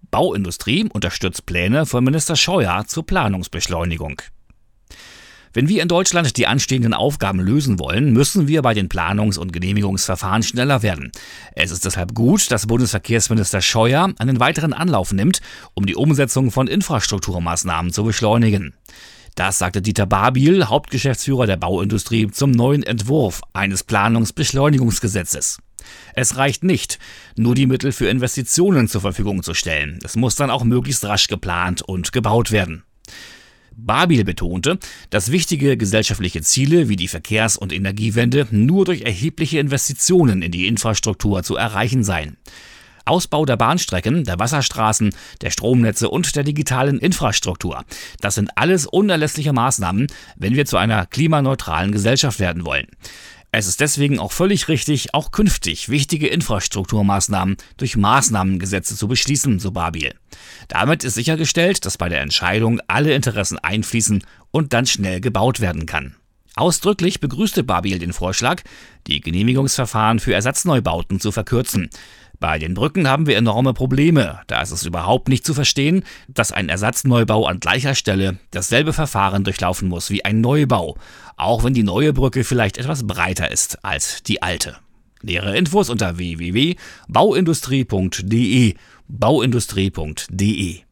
Bauindustrie unterstützt Pläne von Minister Scheuer zur Planungsbeschleunigung. Wenn wir in Deutschland die anstehenden Aufgaben lösen wollen, müssen wir bei den Planungs- und Genehmigungsverfahren schneller werden. Es ist deshalb gut, dass Bundesverkehrsminister Scheuer einen weiteren Anlauf nimmt, um die Umsetzung von Infrastrukturmaßnahmen zu beschleunigen. Das sagte Dieter Babil, Hauptgeschäftsführer der Bauindustrie, zum neuen Entwurf eines Planungsbeschleunigungsgesetzes. Es reicht nicht, nur die Mittel für Investitionen zur Verfügung zu stellen. Es muss dann auch möglichst rasch geplant und gebaut werden. Babil betonte, dass wichtige gesellschaftliche Ziele wie die Verkehrs- und Energiewende nur durch erhebliche Investitionen in die Infrastruktur zu erreichen seien. Ausbau der Bahnstrecken, der Wasserstraßen, der Stromnetze und der digitalen Infrastruktur. Das sind alles unerlässliche Maßnahmen, wenn wir zu einer klimaneutralen Gesellschaft werden wollen. Es ist deswegen auch völlig richtig, auch künftig wichtige Infrastrukturmaßnahmen durch Maßnahmengesetze zu beschließen, so Babil. Damit ist sichergestellt, dass bei der Entscheidung alle Interessen einfließen und dann schnell gebaut werden kann. Ausdrücklich begrüßte Babil den Vorschlag, die Genehmigungsverfahren für Ersatzneubauten zu verkürzen. Bei den Brücken haben wir enorme Probleme. Da ist es überhaupt nicht zu verstehen, dass ein Ersatzneubau an gleicher Stelle dasselbe Verfahren durchlaufen muss wie ein Neubau, auch wenn die neue Brücke vielleicht etwas breiter ist als die alte. Nähere Infos unter www.bauindustrie.de.